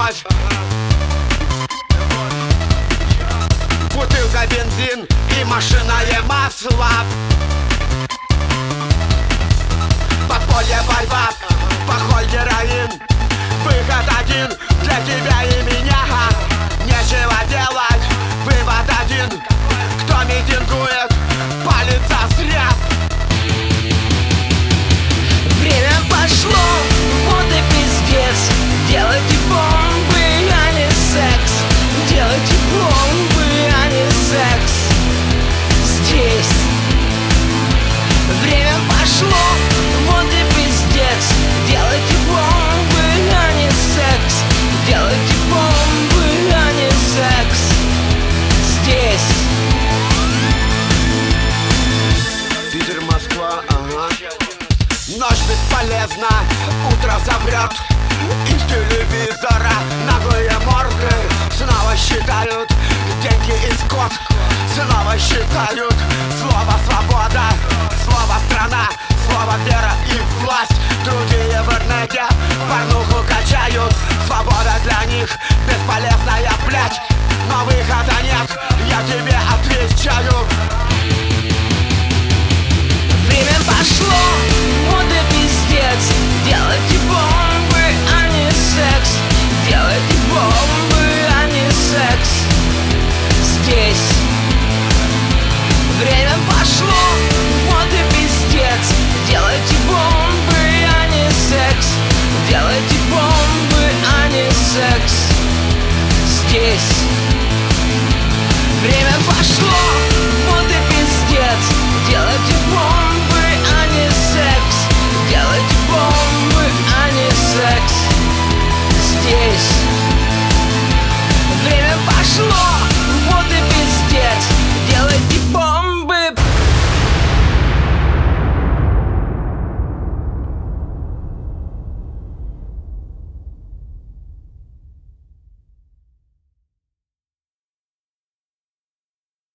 любовь. Бутылка бензин и машинное масло. Подполье, борьба, поход, героин. Выход один для тебя и меня. Нечего делать, вывод один. Кто митингует, палится зря. Время пошло, вот и пиздец. Делайте бомбы, а не секс. Делайте бомбы, а не секс. Здесь время пошло, вот и пиздец. Делайте бомбы, а не секс. Делайте бомбы, а не секс. Здесь Питер, Москва, ага. Ночь бесполезна, утро заврет. Из телевизора наглые морды снова считают деньги и скот. Снова считают слово свобода, слово страна, слово вера и власть. Другие в интернете порнуху качают. Свобода для них бесполезная, блядь. Но выхода нет, я тебе